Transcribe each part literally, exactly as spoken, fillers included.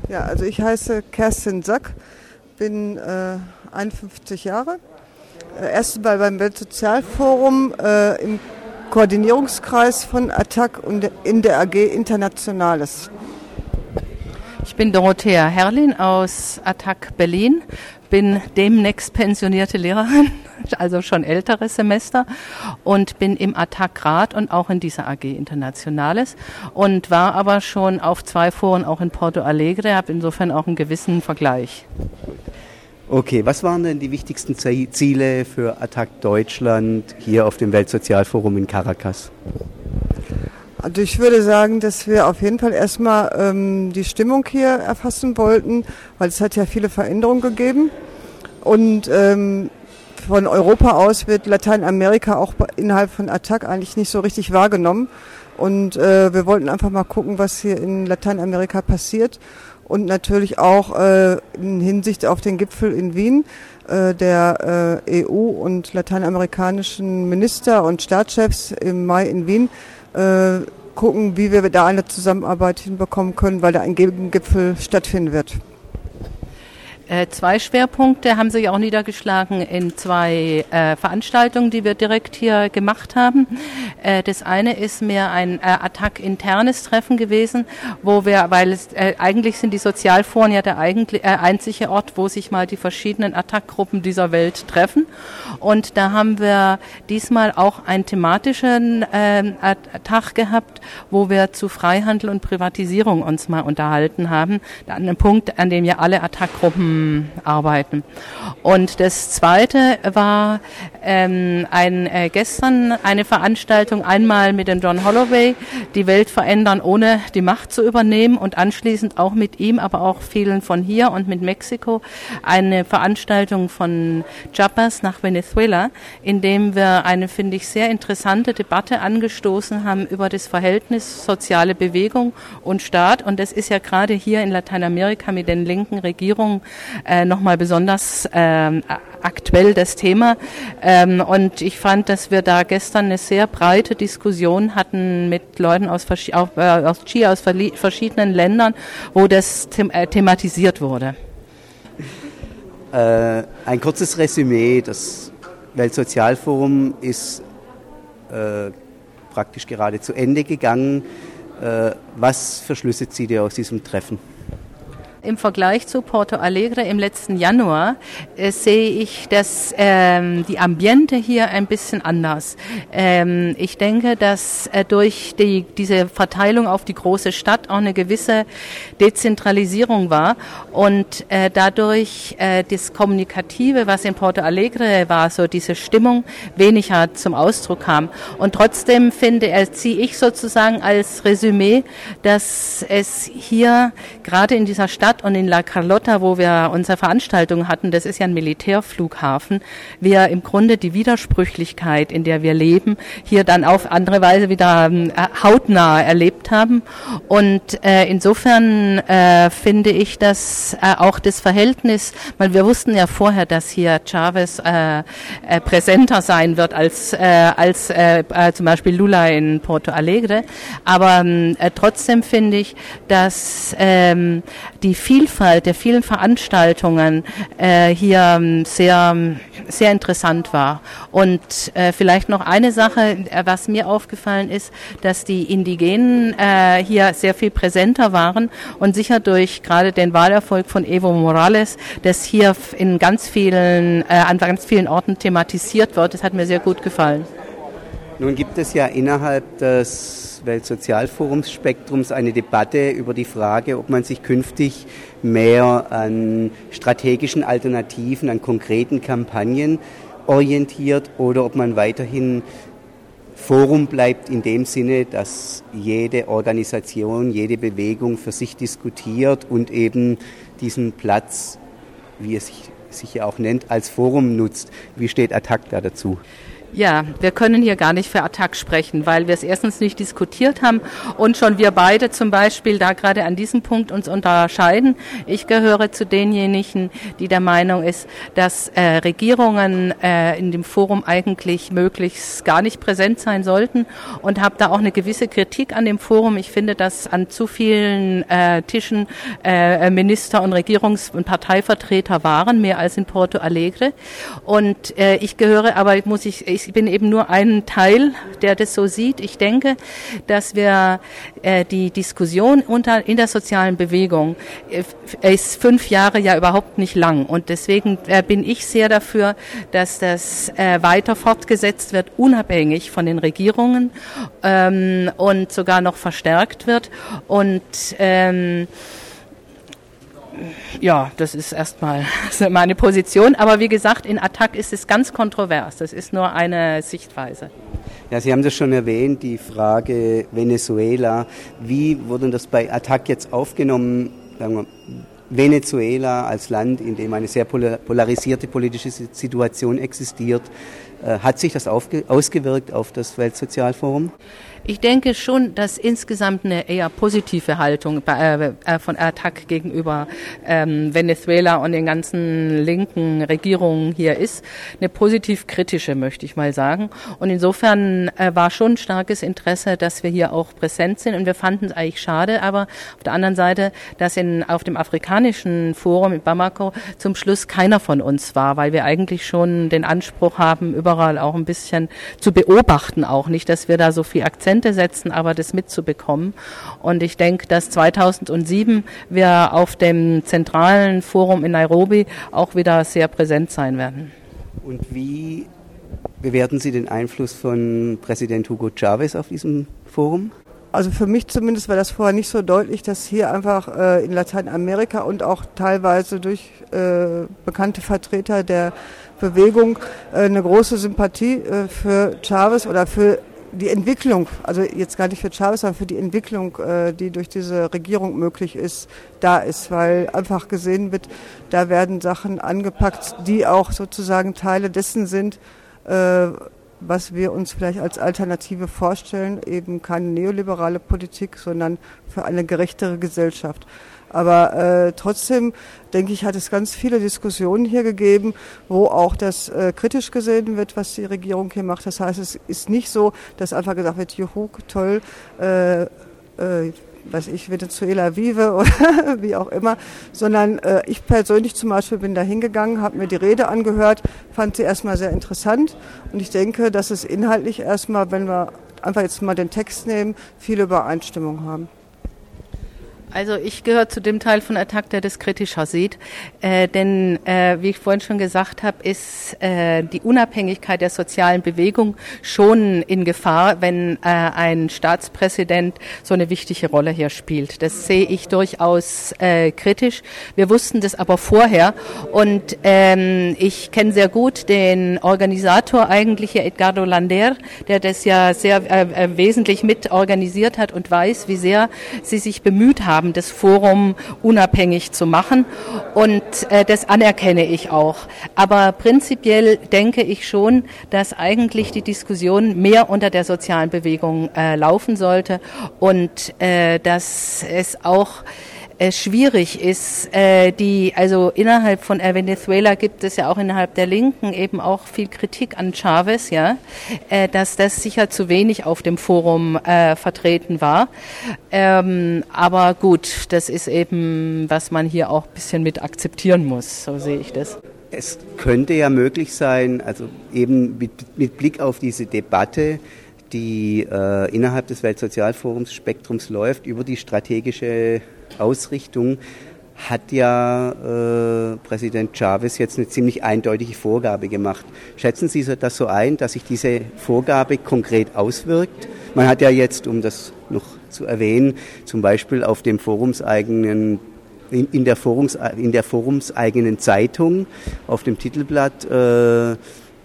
Ja, also ich heiße Kerstin Sack, bin äh, einundfünfzig Jahre. Äh, erst mal beim Weltsozialforum äh, im Koordinierungskreis von A T T A C und in der A G Internationales. Ich bin Dorothea Herrlin aus A T T A C Berlin, bin demnächst pensionierte Lehrerin, also schon älteres Semester, und bin im A T T A C-Rat und auch in dieser A G Internationales und war aber schon auf zwei Foren auch in Porto Alegre, habe insofern auch einen gewissen Vergleich. Okay, was waren denn die wichtigsten Ziele für A T T A C Deutschland hier auf dem Weltsozialforum in Caracas? Also ich würde sagen, dass wir auf jeden Fall erstmal ähm, die Stimmung hier erfassen wollten, weil es hat ja viele Veränderungen gegeben. Und ähm, von Europa aus wird Lateinamerika auch innerhalb von A T T A C eigentlich nicht so richtig wahrgenommen. Und äh, wir wollten einfach mal gucken, was hier in Lateinamerika passiert. Und natürlich auch äh, in Hinsicht auf den Gipfel in Wien äh, der äh, E U und lateinamerikanischen Minister und Staatschefs im Mai in Wien äh, gucken, wie wir da eine Zusammenarbeit hinbekommen können, weil da ein Gegengipfel stattfinden wird. Äh, zwei Schwerpunkte haben sich auch niedergeschlagen in zwei äh, Veranstaltungen, die wir direkt hier gemacht haben. Äh, das eine ist mehr ein äh, A T T A C-internes Treffen gewesen, wo wir, weil es äh, eigentlich sind die Sozialforen ja der eigentlich, äh, einzige Ort, wo sich mal die verschiedenen A T T A C-Gruppen dieser Welt treffen. Und da haben wir diesmal auch einen thematischen äh, Tag gehabt, wo wir zu Freihandel und Privatisierung uns mal unterhalten haben. An einem Punkt, an dem ja alle A T T A C-Gruppen arbeiten. Und das zweite war ähm, ein, äh, gestern eine Veranstaltung einmal mit dem John Holloway, die Welt verändern, ohne die Macht zu übernehmen, und anschließend auch mit ihm, aber auch vielen von hier und mit Mexiko, eine Veranstaltung von Chiapas nach Venezuela, in dem wir eine, finde ich, sehr interessante Debatte angestoßen haben über das Verhältnis soziale Bewegung und Staat. Und das ist ja gerade hier in Lateinamerika mit den linken Regierungen Äh, nochmal besonders ähm, aktuell das Thema. Ähm, und ich fand, dass wir da gestern eine sehr breite Diskussion hatten mit Leuten aus, auch, äh, aus Chile, aus verschiedenen Ländern, wo das them- äh, thematisiert wurde. Äh, ein kurzes Resümee. Das Weltsozialforum ist äh, praktisch gerade zu Ende gegangen. Äh, was für Schlüsse zieht ihr aus diesem Treffen? Im Vergleich zu Porto Alegre im letzten Januar äh, sehe ich, dass ähm, die Ambiente hier ein bisschen anders. Ähm, ich denke, dass äh, durch die, diese Verteilung auf die große Stadt auch eine gewisse Dezentralisierung war und äh, dadurch äh, das Kommunikative, was in Porto Alegre war, so diese Stimmung weniger zum Ausdruck kam. Und trotzdem finde, äh, ziehe ich sozusagen als Resümee, dass es hier gerade in dieser Stadt und in La Carlota, wo wir unsere Veranstaltung hatten, das ist ja ein Militärflughafen, wir im Grunde die Widersprüchlichkeit, in der wir leben, hier dann auf andere Weise wieder äh, hautnah erlebt haben. Und äh, insofern äh, finde ich, dass äh, auch das Verhältnis, weil wir wussten ja vorher, dass hier Chavez äh, äh, präsenter sein wird als, äh, als äh, äh, zum Beispiel Lula in Porto Alegre, aber äh, trotzdem finde ich, dass ähm, die Vielfalt der vielen Veranstaltungen äh, hier sehr, sehr interessant war. Und äh, vielleicht noch eine Sache, äh, was mir aufgefallen ist, dass die Indigenen äh, hier sehr viel präsenter waren und sicher durch gerade den Wahlerfolg von Evo Morales, das hier in ganz vielen, äh, an ganz vielen Orten thematisiert wird. Das hat mir sehr gut gefallen. Nun gibt es ja innerhalb des Weltsozialforumsspektrums eine Debatte über die Frage, ob man sich künftig mehr an strategischen Alternativen, an konkreten Kampagnen orientiert oder ob man weiterhin Forum bleibt in dem Sinne, dass jede Organisation, jede Bewegung für sich diskutiert und eben diesen Platz, wie es sich, sich ja auch nennt, als Forum nutzt. Wie steht A T T A C da dazu? Ja, wir können hier gar nicht für Attac sprechen, weil wir es erstens nicht diskutiert haben und schon wir beide zum Beispiel da gerade an diesem Punkt uns unterscheiden. Ich gehöre zu denjenigen, die der Meinung ist, dass äh, Regierungen äh, in dem Forum eigentlich möglichst gar nicht präsent sein sollten und habe da auch eine gewisse Kritik an dem Forum. Ich finde, dass an zu vielen äh, Tischen äh, Minister und Regierungs- und Parteivertreter waren, mehr als in Porto Alegre. Und äh, ich gehöre aber, muss ich, ich Ich bin eben nur ein Teil, der das so sieht. Ich denke, dass wir äh, die Diskussion unter, in der sozialen Bewegung äh, ist fünf Jahre ja überhaupt nicht lang. Und deswegen äh, bin ich sehr dafür, dass das äh, weiter fortgesetzt wird, unabhängig von den Regierungen ähm, und sogar noch verstärkt wird. Und ähm, ja, das ist erstmal meine Position. Aber wie gesagt, in Attac ist es ganz kontrovers. Das ist nur eine Sichtweise. Ja, Sie haben das schon erwähnt, die Frage Venezuela. Wie wurde das bei Attac jetzt aufgenommen? Sagen wir, Venezuela als Land, in dem eine sehr polarisierte politische Situation existiert. Hat sich das aufge- ausgewirkt auf das Weltsozialforum? Ich denke schon, dass insgesamt eine eher positive Haltung bei, äh, von Attac gegenüber ähm, Venezuela und den ganzen linken Regierungen hier ist. Eine positiv-kritische, möchte ich mal sagen. Und insofern äh, war schon ein starkes Interesse, dass wir hier auch präsent sind. Und wir fanden es eigentlich schade, aber auf der anderen Seite, dass in, auf dem afrikanischen Forum in Bamako zum Schluss keiner von uns war, weil wir eigentlich schon den Anspruch haben, überall auch ein bisschen zu beobachten, auch nicht, dass wir da so viel Akzent setzen, aber das mitzubekommen. Und ich denke, dass zweitausendsieben wir auf dem zentralen Forum in Nairobi auch wieder sehr präsent sein werden. Und wie bewerten Sie den Einfluss von Präsident Hugo Chavez auf diesem Forum? Also für mich zumindest war das vorher nicht so deutlich, dass hier einfach äh, in Lateinamerika und auch teilweise durch äh, bekannte Vertreter der Bewegung äh, eine große Sympathie äh, für Chavez oder für die Entwicklung, also jetzt gar nicht für Chavez, sondern für die Entwicklung, äh, die durch diese Regierung möglich ist, da ist, weil einfach gesehen wird, da werden Sachen angepackt, die auch sozusagen Teile dessen sind, äh, was wir uns vielleicht als Alternative vorstellen, eben keine neoliberale Politik, sondern für eine gerechtere Gesellschaft. Aber äh, trotzdem, denke ich, hat es ganz viele Diskussionen hier gegeben, wo auch das äh, kritisch gesehen wird, was die Regierung hier macht. Das heißt, es ist nicht so, dass einfach gesagt wird, juhu, toll, äh, äh, weiß ich, Venezuela vive oder wie auch immer, sondern äh, ich persönlich zum Beispiel bin da hingegangen, habe mir die Rede angehört, fand sie erstmal sehr interessant und ich denke, dass es inhaltlich erstmal, wenn wir einfach jetzt mal den Text nehmen, viele Übereinstimmung haben. Also ich gehöre zu dem Teil von Attac, der das kritischer sieht, äh, denn äh, wie ich vorhin schon gesagt habe, ist äh, die Unabhängigkeit der sozialen Bewegung schon in Gefahr, wenn äh, ein Staatspräsident so eine wichtige Rolle hier spielt. Das sehe ich durchaus äh, kritisch. Wir wussten das aber vorher und ähm, ich kenne sehr gut den Organisator eigentlich hier, Edgardo Lander, der das ja sehr äh, wesentlich mit organisiert hat und weiß, wie sehr sie sich bemüht haben, das Forum unabhängig zu machen und äh, das anerkenne ich auch. Aber prinzipiell denke ich schon, dass eigentlich die Diskussion mehr unter der sozialen Bewegung äh, laufen sollte und äh, dass es auch äh, schwierig ist, äh, die, also innerhalb von äh, Venezuela gibt es ja auch innerhalb der Linken eben auch viel Kritik an Chavez, ja, äh, dass das sicher zu wenig auf dem Forum äh, vertreten war. Ähm, aber gut, das ist eben, was man hier auch ein bisschen mit akzeptieren muss, so sehe ich das. Es könnte ja möglich sein, also eben mit, mit Blick auf diese Debatte, die äh, innerhalb des Weltsozialforums Spektrums läuft, über die strategische Ausrichtung, hat ja äh, Präsident Chavez jetzt eine ziemlich eindeutige Vorgabe gemacht. Schätzen Sie das so ein, dass sich diese Vorgabe konkret auswirkt? Man hat ja jetzt, um das noch zu erwähnen, zum Beispiel auf dem forumseigenen in, in, der, Forums, in der forumseigenen Zeitung auf dem Titelblatt äh,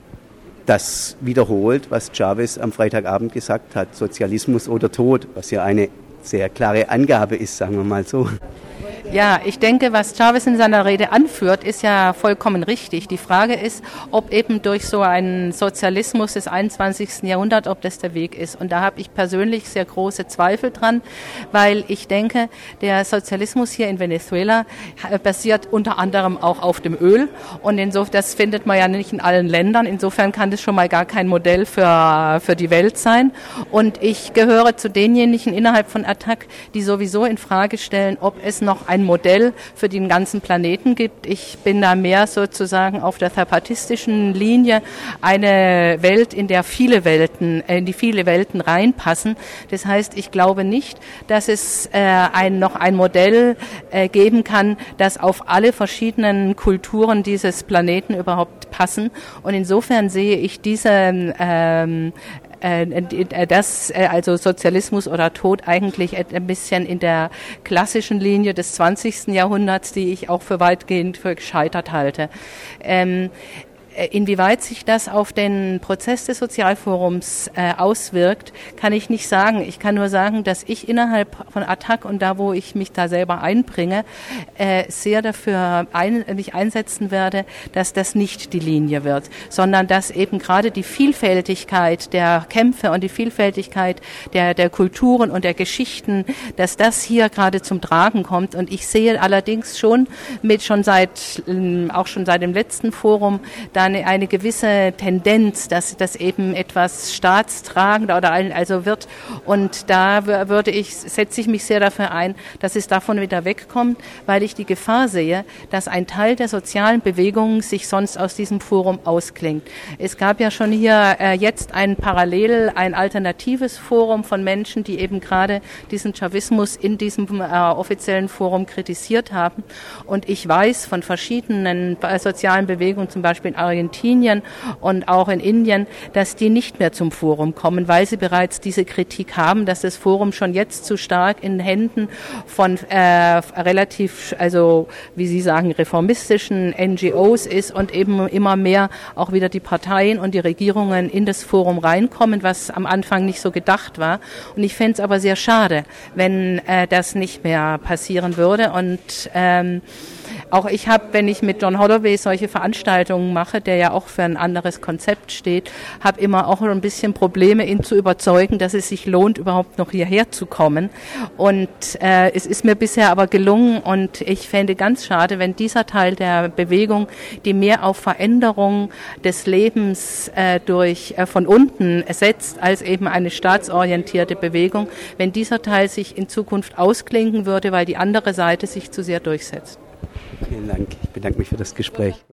das wiederholt, was Chavez am Freitagabend gesagt hat, Sozialismus oder Tod, was ja eine sehr klare Angabe ist, sagen wir mal so. Ja, ich denke, was Chavez in seiner Rede anführt, ist ja vollkommen richtig. Die Frage ist, ob eben durch so einen Sozialismus des einundzwanzigsten Jahrhunderts, ob das der Weg ist. Und da habe ich persönlich sehr große Zweifel dran, weil ich denke, der Sozialismus hier in Venezuela basiert unter anderem auch auf dem Öl. Und insofern, das findet man ja nicht in allen Ländern. Insofern kann das schon mal gar kein Modell für, für die Welt sein. Und ich gehöre zu denjenigen innerhalb von A T T A C, die sowieso in Frage stellen, ob es noch ein Modell für den ganzen Planeten gibt. Ich bin da mehr sozusagen auf der zapatistischen Linie, eine Welt, in der viele Welten, in die viele Welten reinpassen. Das heißt, ich glaube nicht, dass es äh, ein, noch ein Modell äh, geben kann, das auf alle verschiedenen Kulturen dieses Planeten überhaupt passen. Und insofern sehe ich diese ähm, das, also Sozialismus oder Tod, eigentlich ein bisschen in der klassischen Linie des zwanzigsten Jahrhunderts, die ich auch für weitgehend für gescheitert halte. Ähm, Inwieweit sich das auf den Prozess des Sozialforums äh, auswirkt, kann ich nicht sagen. Ich kann nur sagen, dass ich innerhalb von A T T A C und da, wo ich mich da selber einbringe, äh, sehr dafür ein, mich einsetzen werde, dass das nicht die Linie wird, sondern dass eben gerade die Vielfältigkeit der Kämpfe und die Vielfältigkeit der, der Kulturen und der Geschichten, dass das hier gerade zum Tragen kommt. Und ich sehe allerdings schon mit schon seit, auch schon seit dem letzten Forum, da Eine, eine gewisse Tendenz, dass das eben etwas staatstragender oder also wird. Und da würde ich, setze ich mich sehr dafür ein, dass es davon wieder wegkommt, weil ich die Gefahr sehe, dass ein Teil der sozialen Bewegungen sich sonst aus diesem Forum ausklingt. Es gab ja schon hier äh, jetzt ein parallel, ein alternatives Forum von Menschen, die eben gerade diesen Chavismus in diesem äh, offiziellen Forum kritisiert haben. Und ich weiß von verschiedenen äh, sozialen Bewegungen, zum Beispiel in Argentinien und auch in Indien, dass die nicht mehr zum Forum kommen, weil sie bereits diese Kritik haben, dass das Forum schon jetzt zu stark in Händen von äh, relativ, also wie Sie sagen, reformistischen N G Os ist und eben immer mehr auch wieder die Parteien und die Regierungen in das Forum reinkommen, was am Anfang nicht so gedacht war. Und ich fände es aber sehr schade, wenn äh, das nicht mehr passieren würde. Und ähm, auch ich habe, wenn ich mit John Holloway solche Veranstaltungen mache, der ja auch für ein anderes Konzept steht, habe immer auch ein bisschen Probleme, ihn zu überzeugen, dass es sich lohnt, überhaupt noch hierher zu kommen. Und äh, es ist mir bisher aber gelungen und ich fände ganz schade, wenn dieser Teil der Bewegung, die mehr auf Veränderung des Lebens äh, durch äh, von unten setzt, als eben eine staatsorientierte Bewegung, wenn dieser Teil sich in Zukunft ausklinken würde, weil die andere Seite sich zu sehr durchsetzt. Vielen Dank. Ich bedanke mich für das Gespräch.